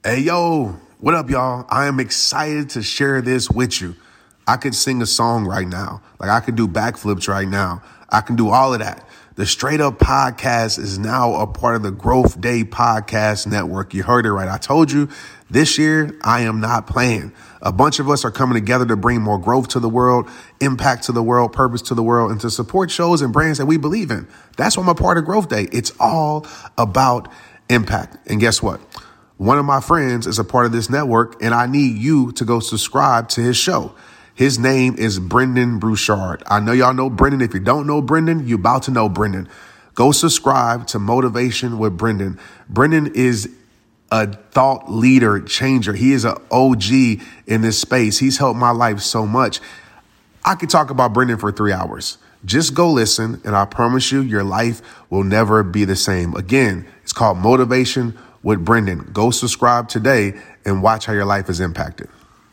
Hey, yo, what up, y'all? I am excited to share this with you. I could sing a song right now. Like, I could do backflips right now. I can do all of that. The Straight Up Podcast is now a part of the Growth Day Podcast Network. You heard it right. I told you this year, I am not playing. A bunch of us are coming together to bring more growth to the world, impact to the world, purpose to the world, and to support shows and brands that we believe in. That's why I'm a part of Growth Day. It's all about impact. And guess what? One of my friends is a part of this network, and I need you to go subscribe to his show. His name is Brendan Brouchard. I know y'all know Brendan. If you don't know Brendan, you're about to know Brendan. Go subscribe to Motivation with Brendan. Brendan is a thought leader changer. He is an OG in this space. He's helped my life so much. I could talk about Brendan for 3 hours. Just go listen, and I promise you, your life will never be the same. Again, it's called Motivation with Brendan. Go subscribe today and watch how your life is impacted.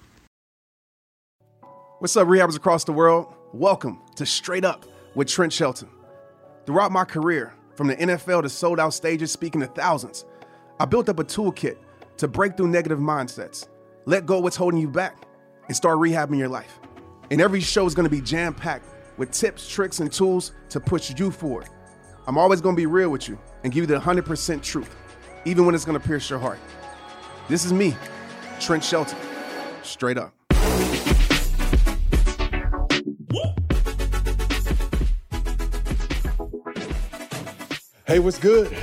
What's up, rehabbers across the world? Welcome to Straight Up with Trent Shelton. Throughout my career, from the NFL to sold-out stages speaking to thousands, I built up a toolkit to break through negative mindsets, let go of what's holding you back, and start rehabbing your life. And every show is going to be jam-packed with tips, tricks, and tools to push you forward. I'm always going to be real with you and give you the 100% truth, even when it's going to pierce your heart. This is me, Trent Shelton, Straight Up. Hey, what's good?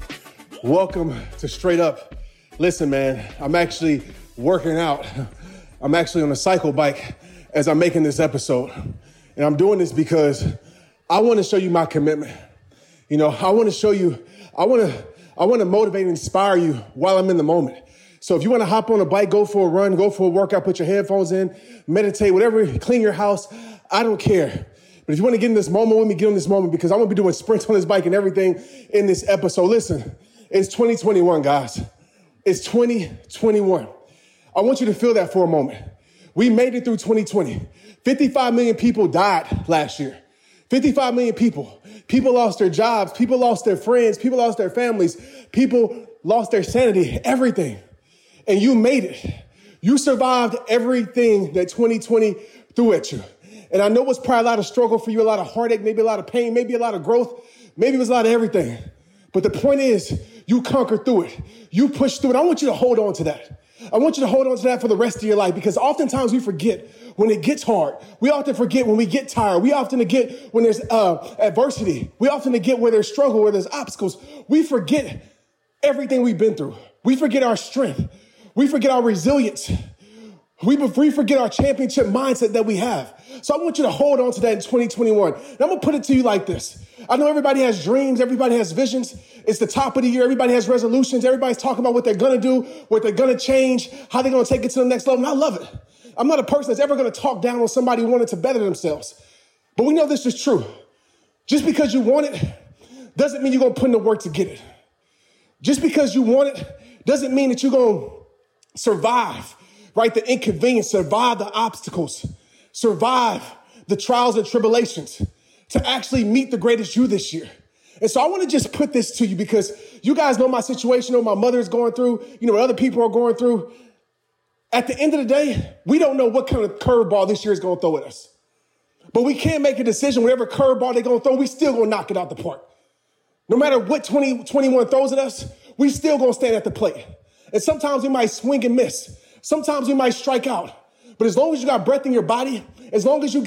Welcome to Straight Up. Listen, man, I'm actually working out. I'm actually on a cycle bike as I'm making this episode. And I'm doing this because I want to show you my commitment. You know, I want to show you, I want to motivate and inspire you while I'm in the moment. So if you want to hop on a bike, go for a run, go for a workout, put your headphones in, meditate, whatever, clean your house, I don't care. But if you want to get in this moment with me, get in this moment, because I'm going to be doing sprints on this bike and everything in this episode. Listen, it's 2021, guys. It's 2021. I want you to feel that for a moment. We made it through 2020. 55 million people died last year. 55 million people. People lost their jobs. People lost their friends. People lost their families. People lost their sanity, everything. And you made it. You survived everything that 2020 threw at you. And I know it's probably a lot of struggle for you, a lot of heartache, maybe a lot of pain, maybe a lot of growth, maybe it was a lot of everything. But the point is, you conquered through it. You pushed through it. I want you to hold on to that. I want you to hold on to that for the rest of your life, because oftentimes we forget when it gets hard. We often forget when we get tired. We often forget when there's adversity. We often forget where there's struggle, where there's obstacles. We forget everything we've been through. We forget our strength. We forget our resilience. We forget our championship mindset that we have. So I want you to hold on to that in 2021. And I'm going to put it to you like this. I know everybody has dreams. Everybody has visions. It's the top of the year. Everybody has resolutions. Everybody's talking about what they're going to do, what they're going to change, how they're going to take it to the next level. And I love it. I'm not a person that's ever going to talk down on somebody wanting to better themselves. But we know this is true. Just because you want it doesn't mean you're going to put in the work to get it. Just because you want it doesn't mean that you're going to survive, right? The inconvenience, survive the obstacles, survive the trials and tribulations to actually meet the greatest you this year. And so I want to just put this to you, because you guys know my situation, know what my mother is going through, you know what other people are going through. At the end of the day, we don't know what kind of curveball this year is going to throw at us. But we can't make a decision. Whatever curveball they're going to throw, we still going to knock it out the park. No matter what 2021 throws at us, we still going to stand at the plate. And sometimes we might swing and miss. Sometimes we might strike out. But as long as you got breath in your body, as long as you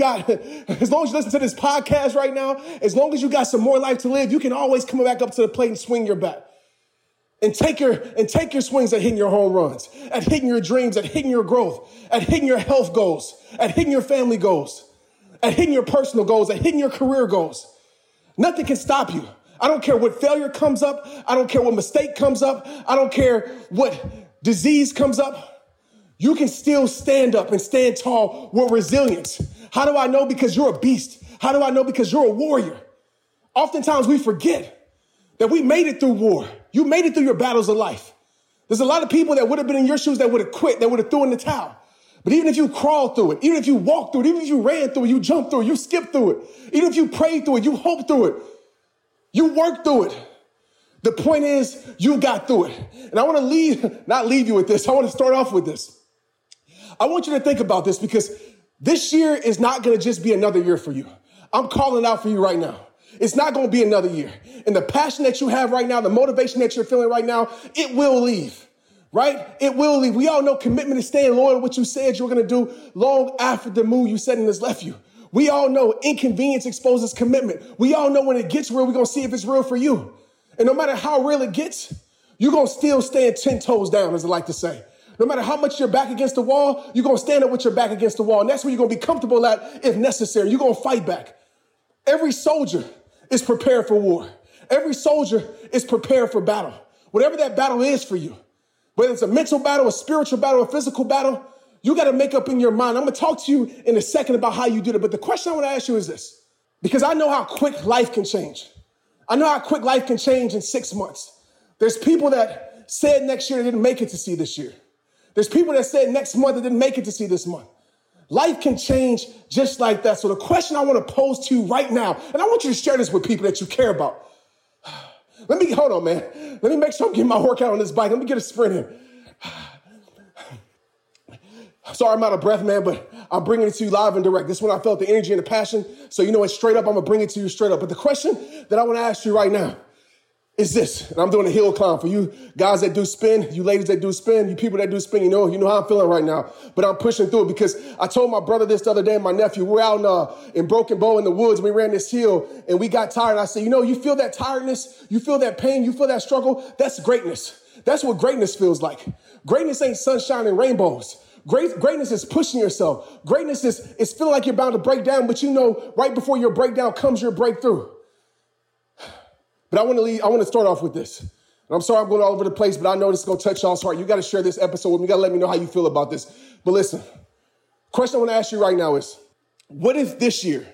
listen to this podcast right now, as long as you got some more life to live, you can always come back up to the plate and swing your bat. And take your swings at hitting your home runs, at hitting your dreams, at hitting your growth, at hitting your health goals, at hitting your family goals, at hitting your personal goals, at hitting your career goals. Nothing can stop you. I don't care what failure comes up. I don't care what mistake comes up. I don't care what disease comes up. You can still stand up and stand tall with resilience. How do I know? Because you're a beast. How do I know? Because you're a warrior. Oftentimes we forget that we made it through war. You made it through your battles of life. There's a lot of people that would have been in your shoes that would have quit, that would have thrown in the towel. But even if you crawled through it, even if you walked through it, even if you ran through it, you jumped through it, you skipped through it, even if you prayed through it, you hoped through it, you worked through it, The point is, you got through it. And I want to not leave you with this. I want to start off with this. I want you to think about this because this year is not going to just be another year for you. I'm calling out for you right now. It's not going to be another year. And the passion that you have right now, the motivation that you're feeling right now, it will leave, right? It will leave. We all know commitment is staying loyal to what you said you were going to do long after the move you said has left you. We all know inconvenience exposes commitment. We all know when it gets real, we're going to see if it's real for you. And no matter how real it gets, you're going to still stand 10 toes down, as I like to say. No matter how much you're back against the wall, you're going to stand up with your back against the wall. And that's where you're going to be comfortable at if necessary. You're going to fight back. Every soldier is prepared for war. Every soldier is prepared for battle. Whatever that battle is for you, whether it's a mental battle, a spiritual battle, a physical battle, you got to make up in your mind. I'm going to talk to you in a second about how you did it. But the question I want to ask you is this, because I know how quick life can change. I know how quick life can change in 6 months. There's people that said next year they didn't make it to see this year. There's people that said next month that didn't make it to see this month. Life can change just like that. So the question I want to pose to you right now, and I want you to share this with people that you care about. Hold on, man. Let me make sure I'm getting my workout on this bike. Let me get a sprint in. Sorry, I'm out of breath, man, but I'm bringing it to you live and direct. This is when I felt the energy and the passion. So you know what, straight up, I'm going to bring it to you straight up. But the question that I want to ask you right now is this, and I'm doing a hill climb for you guys that do spin, you ladies that do spin, you people that do spin, you know how I'm feeling right now. But I'm pushing through it because I told my brother this the other day and my nephew. We're out in Broken Bow in the woods. We ran this hill and we got tired. And I said, you feel that tiredness? You feel that pain? You feel that struggle? That's greatness. That's what greatness feels like. Greatness ain't sunshine and rainbows. Greatness is pushing yourself. Greatness is feeling like you're bound to break down, but right before your breakdown comes your breakthrough. But I want to start off with this. And I'm sorry I'm going all over the place, but I know this is going to touch y'all's heart. You got to share this episode with me. You got to let me know how you feel about this. But listen, question I want to ask you right now is, what if this year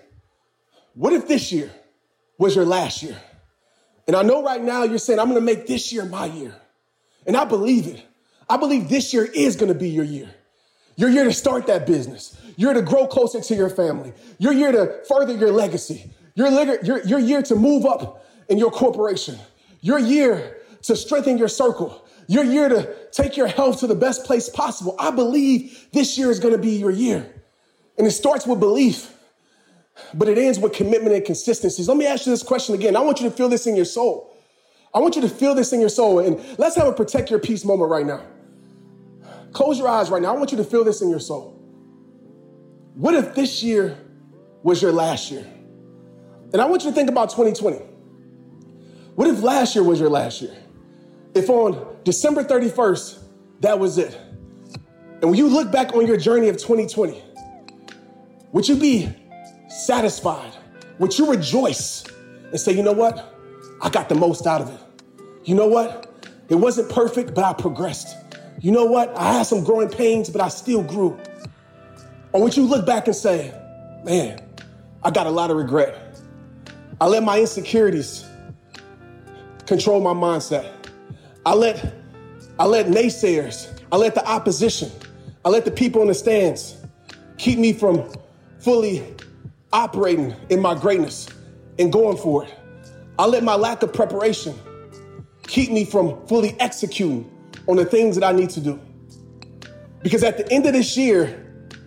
was your last year? And I know right now you're saying, I'm going to make this year my year. And I believe it. I believe this year is going to be your year. Your year to start that business. Your year to grow closer to your family. Your year to further your legacy. Your year to move up in your corporation. Your year to strengthen your circle. Your year to take your health to the best place possible. I believe this year is going to be your year. And it starts with belief, but it ends with commitment and consistency. Let me ask you this question again. I want you to feel this in your soul. I want you to feel this in your soul. And let's have a protect your peace moment right now. Close your eyes right now. I want you to feel this in your soul. What if this year was your last year? And I want you to think about 2020. What if last year was your last year? If on December 31st, that was it. And when you look back on your journey of 2020, would you be satisfied? Would you rejoice and say, you know what? I got the most out of it. You know what? It wasn't perfect, but I progressed. You know what? I had some growing pains, but I still grew. Or would you look back and say, man, I got a lot of regret. I let my insecurities control my mindset. I let naysayers, I let the opposition, I let the people in the stands keep me from fully operating in my greatness and going for it. I let my lack of preparation keep me from fully executing on the things that I need to do. Because at the end of this year,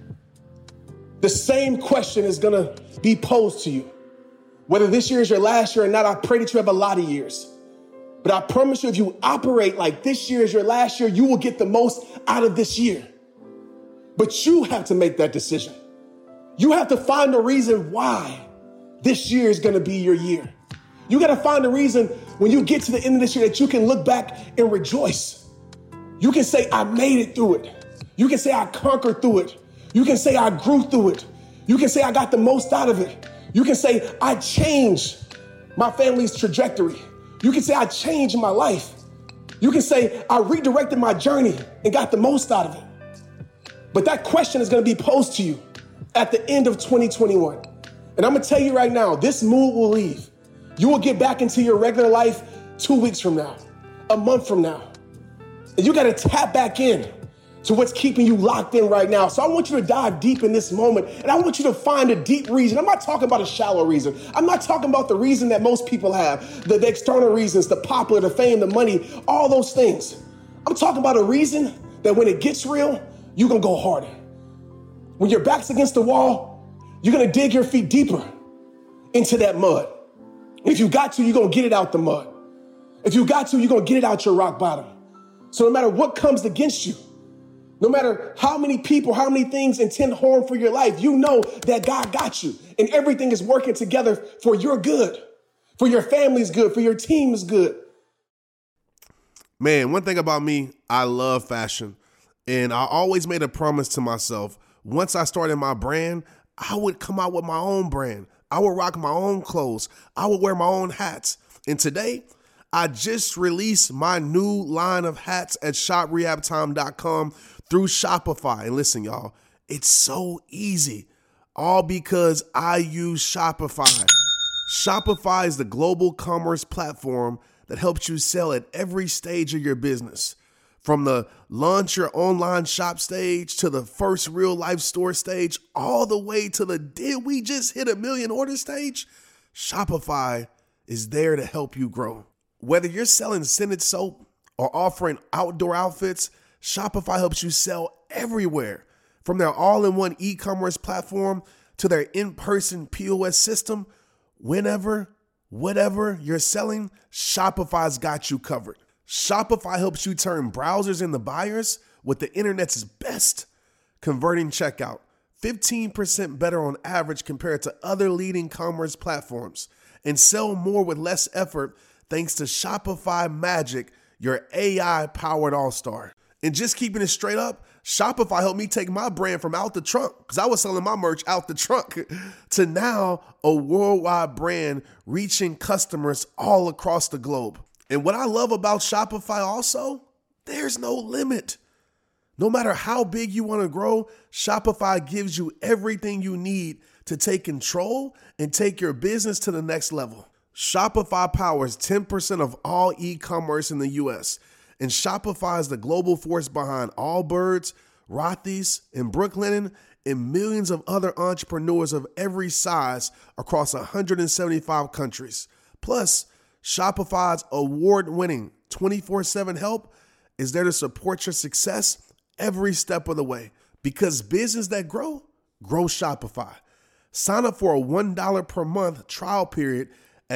the same question is going to be posed to you. Whether this year is your last year or not, I pray that you have a lot of years. But I promise you, if you operate like this year is your last year, you will get the most out of this year. But you have to make that decision. You have to find a reason why this year is going to be your year. You got to find a reason when you get to the end of this year that you can look back and rejoice. You can say, I made it through it. You can say, I conquered through it. You can say, I grew through it. You can say, I got the most out of it. You can say, I changed my family's trajectory. You can say, I changed my life. You can say, I redirected my journey and got the most out of it. But that question is going to be posed to you at the end of 2021. And I'm going to tell you right now, this mood will leave. You will get back into your regular life 2 weeks from now, a month from now. And you got to tap back in to what's keeping you locked in right now. So I want you to dive deep in this moment, and I want you to find a deep reason. I'm not talking about a shallow reason. I'm not talking about the reason that most people have, the external reasons, the popular, the fame, the money, all those things. I'm talking about a reason that when it gets real, you're going to go harder. When your back's against the wall, you're going to dig your feet deeper into that mud. If you got to, you're going to get it out the mud. If you got to, you're going to get it out your rock bottom. So no matter what comes against you, no matter how many people, how many things intend harm for your life, you know that God got you and everything is working together for your good, for your family's good, for your team's good. Man, one thing about me, I love fashion. And I always made a promise to myself. Once I started my brand, I would come out with my own brand. I would rock my own clothes. I would wear my own hats. And today, I just released my new line of hats at shoprehabtime.com through Shopify. And listen, y'all, it's so easy. All because I use Shopify. Shopify is the global commerce platform that helps you sell at every stage of your business. From the launch your online shop stage to the first real life store stage, all the way to the did we just hit 1 million order stage? Shopify is there to help you grow. Whether you're selling scented soap or offering outdoor outfits, Shopify helps you sell everywhere. From their all-in-one e-commerce platform to their in-person POS system, whenever, whatever you're selling, Shopify's got you covered. Shopify helps you turn browsers into buyers with the internet's best converting checkout. 15% better on average compared to other leading commerce platforms. And sell more with less effort thanks to Shopify Magic, your AI-powered all-star. And just keeping it straight up, Shopify helped me take my brand from out the trunk, because I was selling my merch out the trunk, to now a worldwide brand reaching customers all across the globe. And what I love about Shopify also, there's no limit. No matter how big you want to grow, Shopify gives you everything you need to take control and take your business to the next level. Shopify powers 10% of all e-commerce in the U.S., and Shopify is the global force behind Allbirds, Rothy's, and Brooklinen, and millions of other entrepreneurs of every size across 175 countries. Plus, Shopify's award-winning 24/7 help is there to support your success every step of the way. Because business that grow Shopify. Sign up for a $1 per month trial period at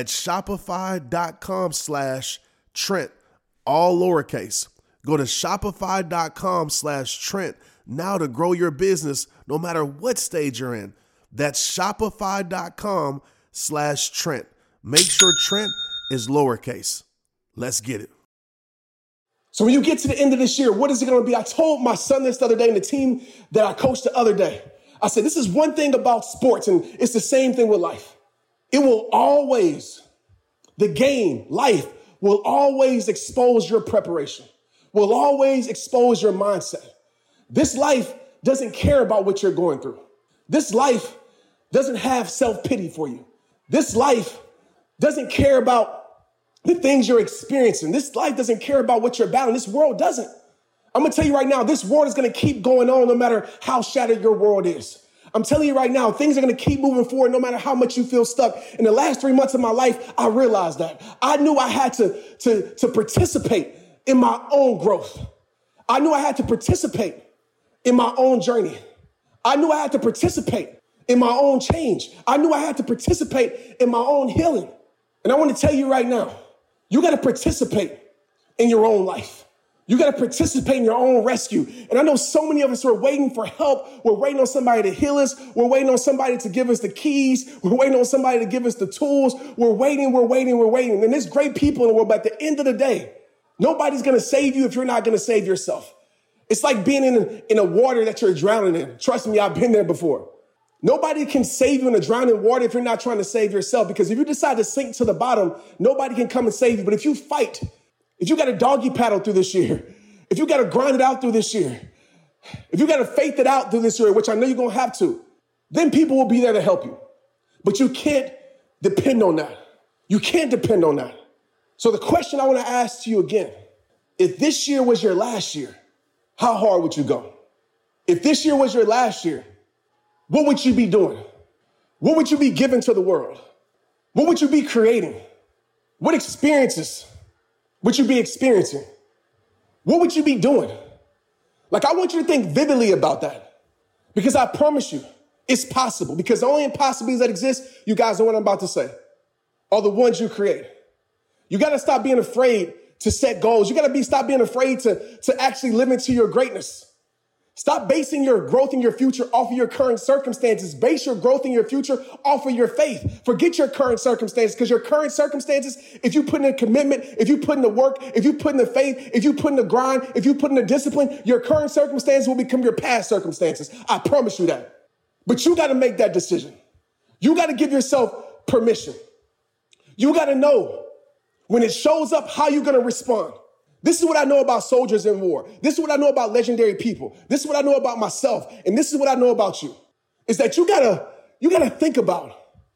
shopify.com/Trent, all lowercase. Go to shopify.com/Trent now to grow your business no matter what stage you're in. That's shopify.com/Trent. Make sure Trent is lowercase. Let's get it. So when you get to the end of this year, what is it going to be? I told my son this the other day and the team that I coached the other day. I said, this is one thing about sports, and it's the same thing with life. It will always, the game, life, will always expose your preparation, will always expose your mindset. This life doesn't care about what you're going through. This life doesn't have self-pity for you. This life doesn't care about the things you're experiencing. This life doesn't care about what you're battling. This world doesn't. I'm going to tell you right now, this world is going to keep going on no matter how shattered your world is. I'm telling you right now, things are going to keep moving forward no matter how much you feel stuck. In the last 3 months of my life, I realized that. I knew I had to participate in my own growth. I knew I had to participate in my own journey. I knew I had to participate in my own change. I knew I had to participate in my own healing. And I want to tell you right now, you got to participate in your own life. You got to participate in your own rescue. And I know so many of us are waiting for help. We're waiting on somebody to heal us. We're waiting on somebody to give us the keys. We're waiting on somebody to give us the tools. We're waiting. And there's great people in the world, but at the end of the day, nobody's going to save you if you're not going to save yourself. It's like being in a water that you're drowning in. Trust me, I've been there before. Nobody can save you in a drowning water if you're not trying to save yourself, because if you decide to sink to the bottom, nobody can come and save you. But if you fight, if you got to doggy paddle through this year, if you got to grind it out through this year, if you got to faith it out through this year, which I know you're going to have to, then people will be there to help you. But you can't depend on that. You can't depend on that. So the question I want to ask you again, if this year was your last year, how hard would you go? If this year was your last year, what would you be doing? What would you be giving to the world? What would you be creating? What experiences would you be experiencing? What would you be doing? Like, I want you to think vividly about that, because I promise you it's possible, because the only impossibilities that exist, you guys know what I'm about to say, are the ones you create. You got to stop being afraid to set goals. You got to stop being afraid to actually live into your greatness. Stop basing your growth in your future off of your current circumstances. Base your growth in your future off of your faith. Forget your current circumstances, because your current circumstances, if you put in a commitment, if you put in the work, if you put in the faith, if you put in the grind, if you put in the discipline, your current circumstances will become your past circumstances. I promise you that. But you got to make that decision. You got to give yourself permission. You got to know when it shows up how you're going to respond. This is what I know about soldiers in war. This is what I know about legendary people. This is what I know about myself. And this is what I know about you, is that you gotta think about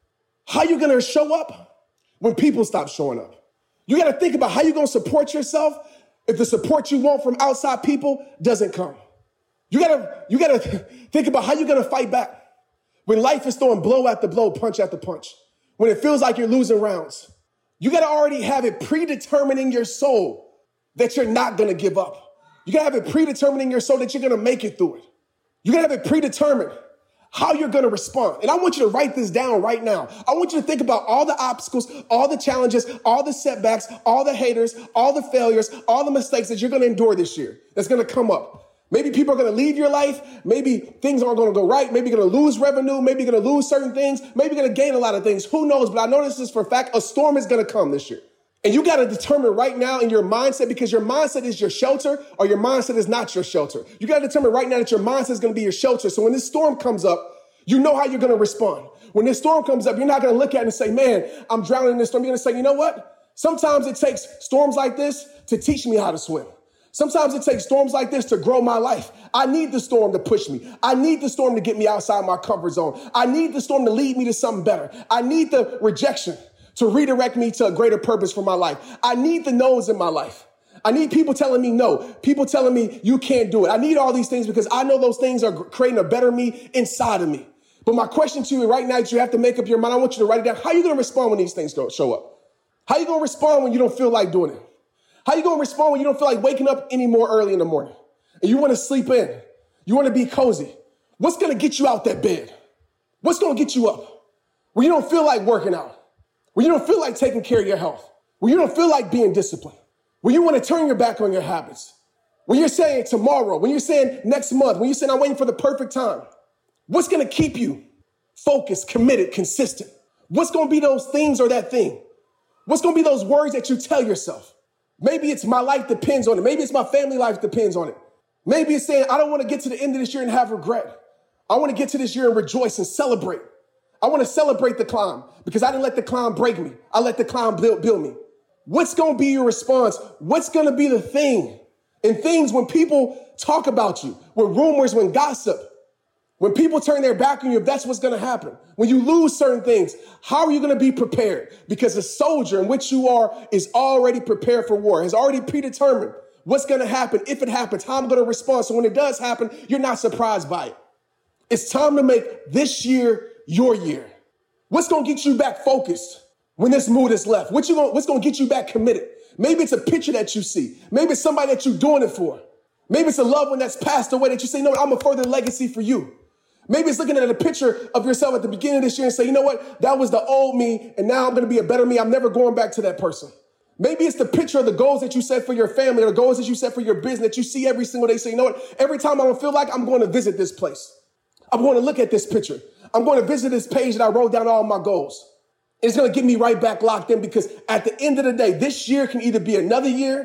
how you're going to show up when people stop showing up. You got to think about how you're going to support yourself if the support you want from outside people doesn't come. You got to think about how you're going to fight back when life is throwing blow after blow, punch after punch, when it feels like you're losing rounds. You got to already have it predetermined in your soul that you're not going to give up. You got to have it predetermined in your soul that you're going to make it through it. You got to have it predetermined how you're going to respond. And I want you to write this down right now. I want you to think about all the obstacles, all the challenges, all the setbacks, all the haters, all the failures, all the mistakes that you're going to endure this year that's going to come up. Maybe people are going to leave your life. Maybe things aren't going to go right. Maybe you're going to lose revenue. Maybe you're going to lose certain things. Maybe you're going to gain a lot of things. Who knows? But I know this is for a fact. A storm is going to come this year. And you got to determine right now in your mindset, because your mindset is your shelter or your mindset is not your shelter. You got to determine right now that your mindset is going to be your shelter. So when this storm comes up, you know how you're going to respond. When this storm comes up, you're not going to look at it and say, man, I'm drowning in this storm. You're going to say, you know what? Sometimes it takes storms like this to teach me how to swim. Sometimes it takes storms like this to grow my life. I need the storm to push me. I need the storm to get me outside my comfort zone. I need the storm to lead me to something better. I need the rejection to redirect me to a greater purpose for my life. I need the no's in my life. I need people telling me no, people telling me you can't do it. I need all these things because I know those things are creating a better me inside of me. But my question to you right now is you have to make up your mind. I want you to write it down. How are you going to respond when these things show up? How are you going to respond when you don't feel like doing it? How are you going to respond when you don't feel like waking up any more early in the morning and you want to sleep in? You want to be cozy. What's going to get you out that bed? What's going to get you up when you don't feel like working out? When you don't feel like taking care of your health? When you don't feel like being disciplined? When you want to turn your back on your habits? When you're saying tomorrow? When you're saying next month? When you're saying I'm waiting for the perfect time? What's going to keep you focused, committed, consistent? What's going to be those things or that thing? What's going to be those words that you tell yourself? Maybe it's my life depends on it. Maybe it's my family life depends on it. Maybe it's saying I don't want to get to the end of this year and have regret. I want to get to this year and rejoice and celebrate. I want to celebrate the climb because I didn't let the climb break me. I let the climb build me. What's going to be your response? What's going to be the thing? And things when people talk about you, when rumors, when gossip, when people turn their back on you, that's what's going to happen. When you lose certain things, how are you going to be prepared? Because the soldier in which you are is already prepared for war, has already predetermined what's going to happen, if it happens, how I'm going to respond. So when it does happen, you're not surprised by it. It's time to make this year your year. What's going to get you back focused when this mood is left? What's going to get you back committed? Maybe it's a picture that you see. Maybe it's somebody that you're doing it for. Maybe it's a loved one that's passed away that you say, no, I'm a further legacy for you. Maybe it's looking at a picture of yourself at the beginning of this year and say, you know what? That was the old me, and now I'm going to be a better me. I'm never going back to that person. Maybe it's the picture of the goals that you set for your family or the goals that you set for your business that you see every single day. Say, you know what? Every time I don't feel like I'm going to visit this place. I'm going to look at this picture. I'm going to visit this page that I wrote down all my goals. It's going to get me right back locked in because at the end of the day, this year can either be another year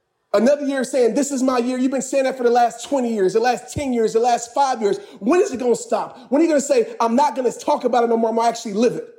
saying, this is my year. You've been saying that for the last 20 years, the last 10 years, the last 5 years. When is it going to stop? When are you going to say, I'm not going to talk about it no more. I'm going to actually live it.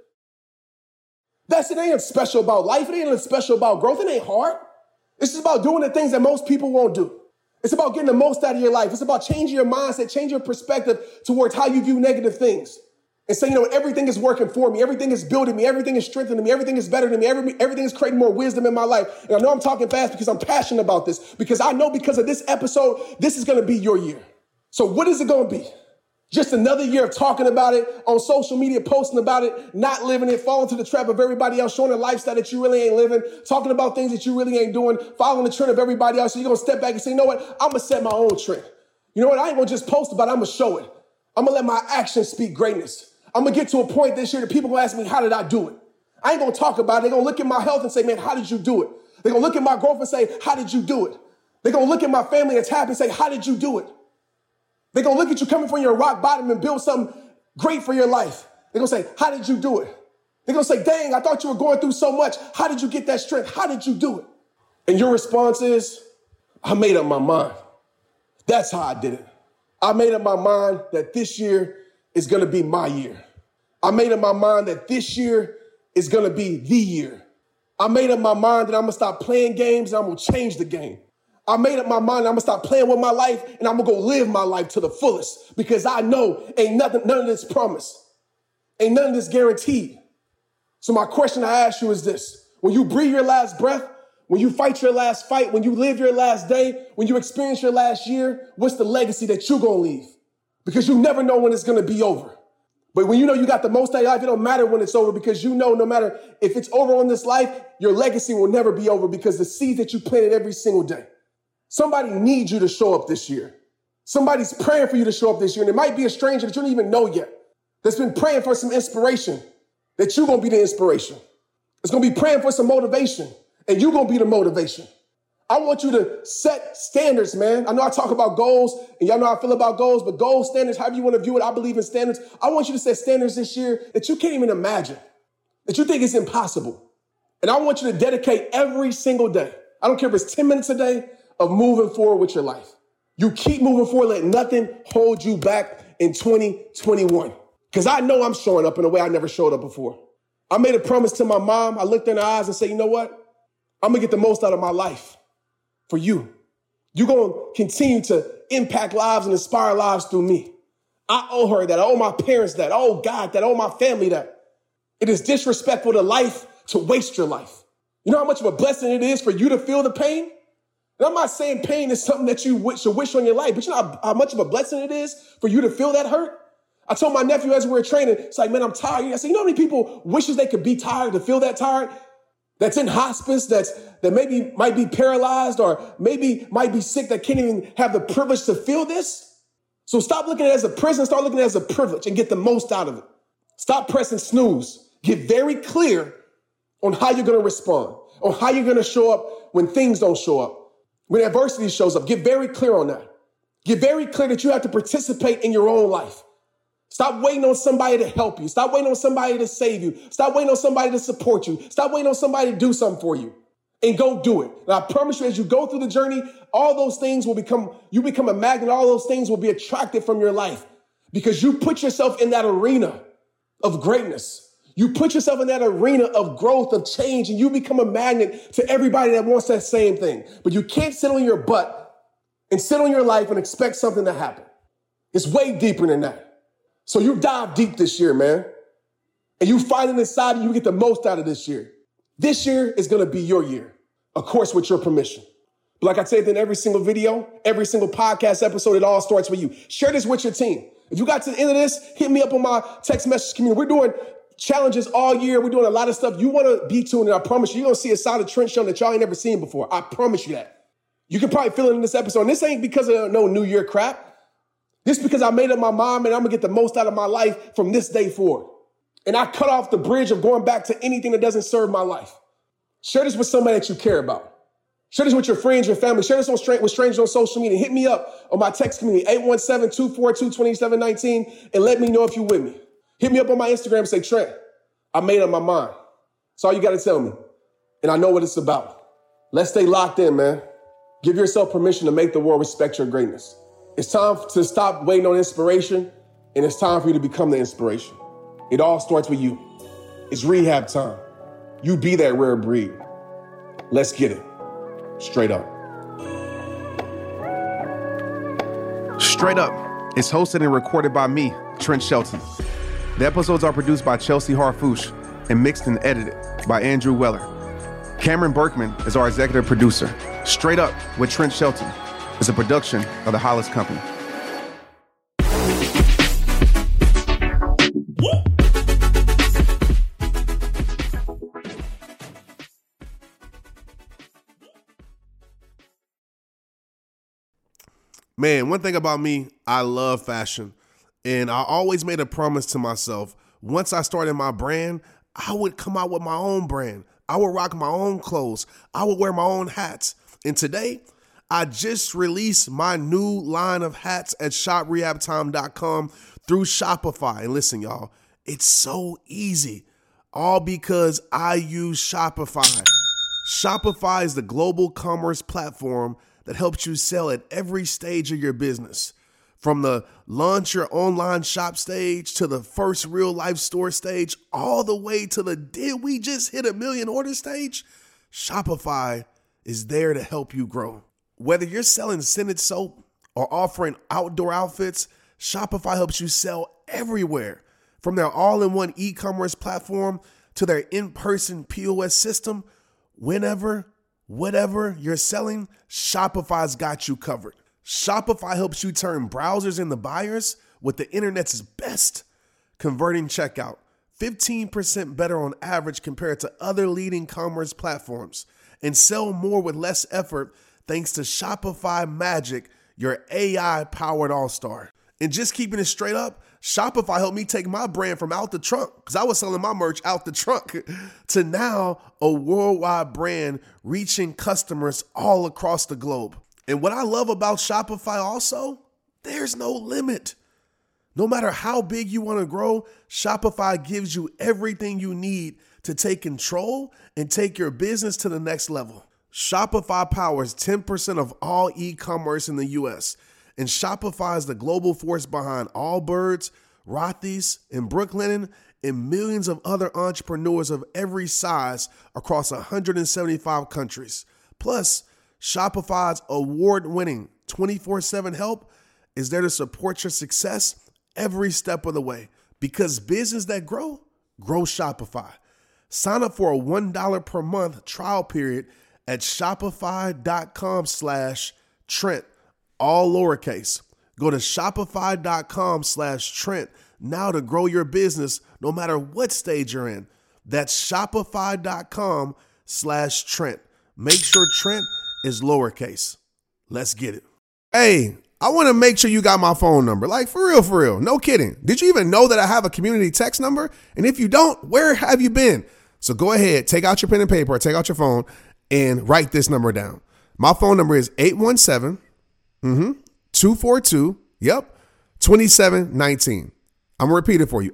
It ain't special about life. It ain't special about growth. It ain't hard. It's just about doing the things that most people won't do. It's about getting the most out of your life. It's about changing your mindset, changing your perspective towards how you view negative things. and say, everything is working for me. Everything is building me. Everything is strengthening me. Everything is better than me. Everything is creating more wisdom in my life. And I know I'm talking fast because I'm passionate about this, because I know because of this episode, this is going to be your year. So what is it going to be? Just another year of talking about it on social media, posting about it, not living it, falling to the trap of everybody else, showing a lifestyle that you really ain't living, talking about things that you really ain't doing, following the trend of everybody else. So you're going to step back and say, you know what? I'm going to set my own trend. You know what? I ain't going to just post about it. I'm going to show it. I'm going to let my actions speak greatness. I'm going to get to a point this year that people going to ask me, how did I do it? I ain't going to talk about it. They're going to look at my health and say, man, how did you do it? They're going to look at my growth and say, how did you do it? They're going to look at my family that's happy and say, how did you do it? They're going to look at you coming from your rock bottom and build something great for your life. They're going to say, how did you do it? They're going to say, dang, I thought you were going through so much. How did you get that strength? How did you do it? And your response is, I made up my mind. That's how I did it. I made up my mind that this year is going to be my year. I made up my mind that this year is going to be the year. I made up my mind that I'm going to stop playing games and I'm going to change the game. I made up my mind I'm going to stop playing with my life and I'm going to go live my life to the fullest, because I know ain't none of this promised. Ain't none of this guaranteed. So my question I ask you is this. When you breathe your last breath, when you fight your last fight, when you live your last day, when you experience your last year, what's the legacy that you're going to leave? Because you never know when it's going to be over. But when you know you got the most out of your life, it don't matter when it's over, because you know no matter if it's over on this life, your legacy will never be over, because the seeds that you planted every single day. Somebody needs you to show up this year. Somebody's praying for you to show up this year. And it might be a stranger that you don't even know yet, that's been praying for some inspiration, that you're going to be the inspiration. It's going to be praying for some motivation, and you're going to be the motivation. I want you to set standards, man. I know I talk about goals, and y'all know how I feel about goals, but goals, standards, however you want to view it, I believe in standards. I want you to set standards this year that you can't even imagine, that you think is impossible. And I want you to dedicate every single day, I don't care if it's 10 minutes a day, of moving forward with your life. You keep moving forward. Let nothing hold you back in 2021. Because I know I'm showing up in a way I never showed up before. I made a promise to my mom. I looked in her eyes and said, you know what? I'm going to get the most out of my life for you. You're going to continue to impact lives and inspire lives through me. I owe her that. I owe my parents that. I owe God that. I owe my family that. It is disrespectful to life to waste your life. You know how much of a blessing it is for you to feel the pain? And I'm not saying pain is something that you should wish on your life, but you know how much of a blessing it is for you to feel that hurt? I told my nephew as we were training, it's like, man, I'm tired. I said, you know how many people wishes they could be tired, to feel that tired? That's in hospice, that maybe might be paralyzed, or maybe might be sick, that can't even have the privilege to feel this. So stop looking at it as a prison, start looking at it as a privilege, and get the most out of it. Stop pressing snooze. Get very clear on how you're going to respond, on how you're going to show up when things don't show up. When adversity shows up, get very clear on that. Get very clear that you have to participate in your own life. Stop waiting on somebody to help you. Stop waiting on somebody to save you. Stop waiting on somebody to support you. Stop waiting on somebody to do something for you. And go do it. And I promise you, as you go through the journey, all those things will you become a magnet. All those things will be attracted from your life, because you put yourself in that arena of greatness. You put yourself in that arena of growth, of change, and you become a magnet to everybody that wants that same thing. But you can't sit on your butt and sit on your life and expect something to happen. It's way deeper than that. So you dive deep this year, man. And you find it inside and you get the most out of this year. This year is going to be your year, of course, with your permission. But like I say in every single video, every single podcast episode, it all starts with you. Share this with your team. If you got to the end of this, hit me up on my text message community. We're doing challenges all year. We're doing a lot of stuff. You want to be tuned, and I promise you're going to see a side of Trent show that y'all ain't never seen before. I promise you that. You can probably feel it in this episode. And this ain't because of no New Year crap. This is because I made up my mind, and I'm going to get the most out of my life from this day forward. And I cut off the bridge of going back to anything that doesn't serve my life. Share this with somebody that you care about. Share this with your friends, your family. Share this with strangers on social media. Hit me up on my text community, 817-242-2719, and let me know if you're with me. Hit me up on my Instagram and say, Trent, I made up my mind. That's all you got to tell me. And I know what it's about. Let's stay locked in, man. Give yourself permission to make the world respect your greatness. It's time to stop waiting on inspiration, and it's time for you to become the inspiration. It all starts with you. It's rehab time. You be that rare breed. Let's get it. Straight Up. Straight Up is hosted and recorded by me, Trent Shelton. The episodes are produced by Chelsea Harfouche and mixed and edited by Andrew Weller. Cameron Berkman is our executive producer. Straight Up with Trent Shelton is a production of the Hollis Company. Man, one thing about me, I love fashion. And I always made a promise to myself, once I started my brand, I would come out with my own brand. I would rock my own clothes. I would wear my own hats. And today, I just released my new line of hats at shoprehabtime.com through Shopify. And listen, y'all, it's so easy. All because I use Shopify. Shopify is the global commerce platform that helps you sell at every stage of your business. From the launch your online shop stage to the first real life store stage, all the way to the did we just hit 1 million order stage? Shopify is there to help you grow. Whether you're selling scented soap or offering outdoor outfits, Shopify helps you sell everywhere. From their all-in-one e-commerce platform to their in-person POS system, whenever, whatever you're selling, Shopify's got you covered. Shopify helps you turn browsers into buyers with the internet's best converting checkout. 15% better on average compared to other leading commerce platforms. And sell more with less effort thanks to Shopify Magic, your AI-powered all-star. And just keeping it straight up, Shopify helped me take my brand from out the trunk, because I was selling my merch out the trunk, to now a worldwide brand reaching customers all across the globe. And what I love about Shopify also, there's no limit. No matter how big you want to grow, Shopify gives you everything you need to take control and take your business to the next level. Shopify powers 10% of all e-commerce in the US. And Shopify is the global force behind Allbirds, Rothy's, and Brooklinen, and millions of other entrepreneurs of every size across 175 countries. Plus, Shopify's award-winning 24/7 help is there to support your success every step of the way. Because business that grow Shopify. Sign up for a $1 per month trial period at shopify.com/Trent, all lowercase. Go to shopify.com/Trent now to grow your business no matter what stage you're in. That's shopify.com/Trent. Make sure Trent is lowercase. Let's get it. Hey, I want to make sure you got my phone number. Like, for real. No kidding. Did you even know that I have a community text number? And if you don't, where have you been? So go ahead, take out your pen and paper, or take out your phone and write this number down. My phone number is 817-242, 2719. I'm going to repeat it for you.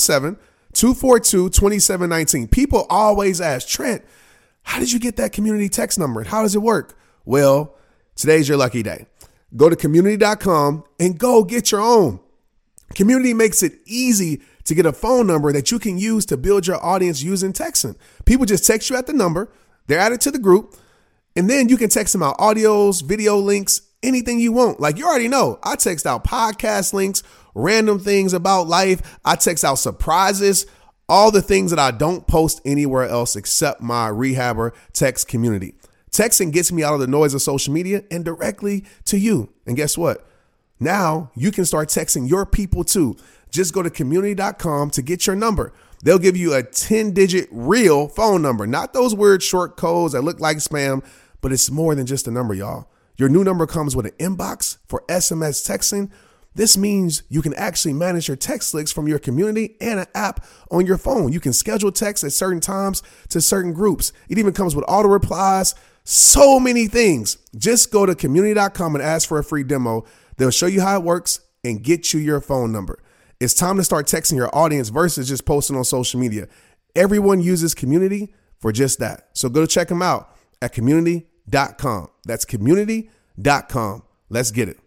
817-242-2719. People always ask, Trent, how did you get that community text number? How does it work? Well, today's your lucky day. Go to community.com and go get your own. Community makes it easy to get a phone number that you can use to build your audience using texting. People just text you at the number, they're added to the group, and then you can text them out audios, video links, anything you want. Like, you already know, I text out podcast links, random things about life. I text out surprises, all the things that I don't post anywhere else except my Rehabber text community. Texting gets me out of the noise of social media and directly to you. And guess what? Now you can start texting your people too. Just go to community.com to get your number. They'll give you a 10-digit real phone number, not those weird short codes that look like spam, but it's more than just a number, y'all. Your new number comes with an inbox for SMS texting. This means you can actually manage your text links from your community and an app on your phone. You can schedule texts at certain times to certain groups. It even comes with auto replies, so many things. Just go to community.com and ask for a free demo. They'll show you how it works and get you your phone number. It's time to start texting your audience versus just posting on social media. Everyone uses Community for just that. So go check them out at community.com. That's community.com. Let's get it.